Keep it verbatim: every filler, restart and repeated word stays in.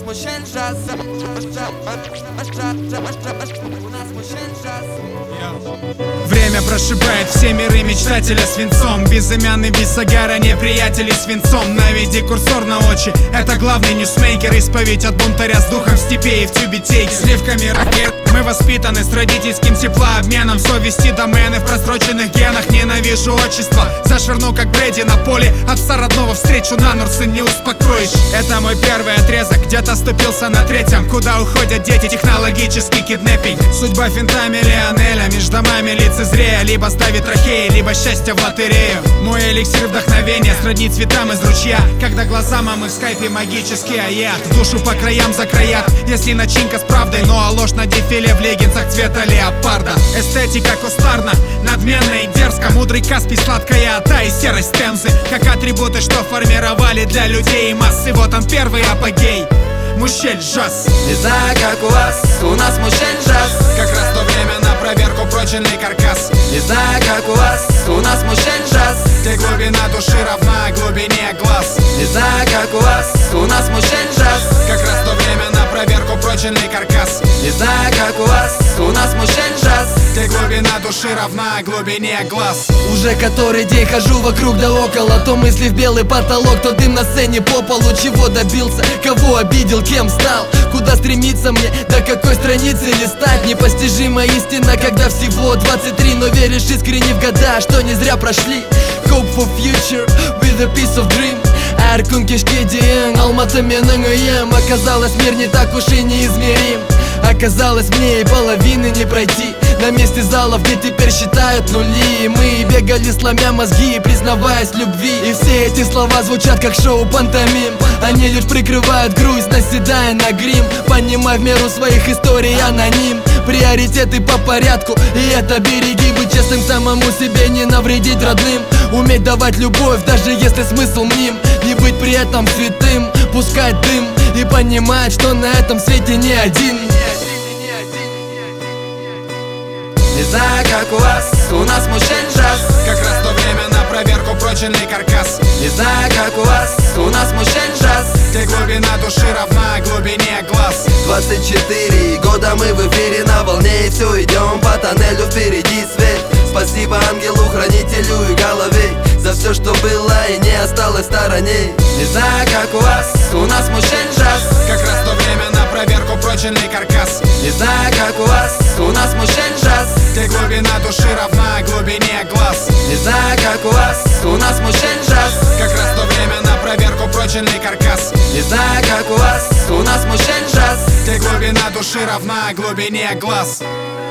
мужчин джаз. У нас мужчин джаз. Время прошибает все миры мечтателя свинцом. Безымянный Виссагара, неприятели свинцом. Наведи курсор на очи, это главный ньюсмейкер. Исповедь от бунтаря с духом степей и в тюбетейке. Сливками ракет. Мы воспитаны с родительским теплообменом. Совести домены в просроченных генах. Ненавижу отчество, зашвырну как Брэди на поле. Отца родного встречу на Нурсы не успокоишь. Это мой первый отрезок, где-то ступился на третьем. Куда уходят дети, технологический киднеппинг. Судьба финтами Лионеля, между домами лицезрея. Либо ставит трахеи, либо счастье в лотерею. Мой эликсир вдохновения сродни цветам из ручья. Когда глаза мамы в скайпе магический аяд. Душу по краям закроят, если начинка с правдой. Ну а ложь на дефиле в леггинсах цвета леопарда. Эстетика кустарна, надменно и дерзко. Мудрый Каспий, сладкая ата и серость темзы. Как атрибуты, что формировали для людей массы. Вот он первый апогей, мужчин джаз. Не знаю, как у вас, у нас мужчин джаз. Как раз то время на проверку прочный каркас. Не знаю, как у вас, у нас мужчин джаз. Где глубина души равна глубине глаз. Не знаю, как у вас, у нас мужчин джаз. Как раз то время на проверку прочный каркас. Не знаю, как у вас, у нас мужчин джаз. Где глубина души равна глубине глаз. Уже который день хожу вокруг да около. То мысли в белый потолок, то дым на сцене по полу. Чего добился, кого обидел, кем стал? Куда стремиться мне, до какой страницы листать? Непостижимая истина, когда всего двадцать три. Но веришь искренне в года, что не зря прошли. Hope for future with a piece of dream. Әр күн кешке дейін Алматы менің үйім. Оказалось, мир не так уж и неизмерим. Оказалось, мне и половины не пройти. На месте залов, где теперь считают нули. И мы бегали, сломя мозги, признаваясь в любви. И все эти слова звучат как шоу пантомим. Они лишь прикрывают грусть, наседая на грим. Понимай в меру своих историй аноним. Приоритеты по порядку, и это береги. Быть честным самому себе, не навредить родным. Уметь давать любовь, даже если смысл мним. Не быть при этом святым, пускать дым. И понимать, что на этом свете не один. Не знаю, как у вас, у нас мужчин джаз. Как раз то время на проверку прочный каркас. Не знаю, как у вас, у нас мужчин джаз. Где глубина души равна глубине глаз. Двадцать четыре года мы в эфире на волне. И все идем по тоннелю, впереди свет. Спасибо ангелу-хранителю и голове за все, что было и не осталось в стороне. Не знаю, как у вас, у нас мужчин джаз. Как раз то время на проверку прочный каркас. Не знаю, как у вас, у нас мужчин джаз. Где глубина души равна глубине глаз. Не знаю, как у вас, у нас мужчин джаз. Как раз то время на проверку прочный каркас. Не знаю, как у вас, у нас мужчин джаз. Где глубина души равна глубине глаз.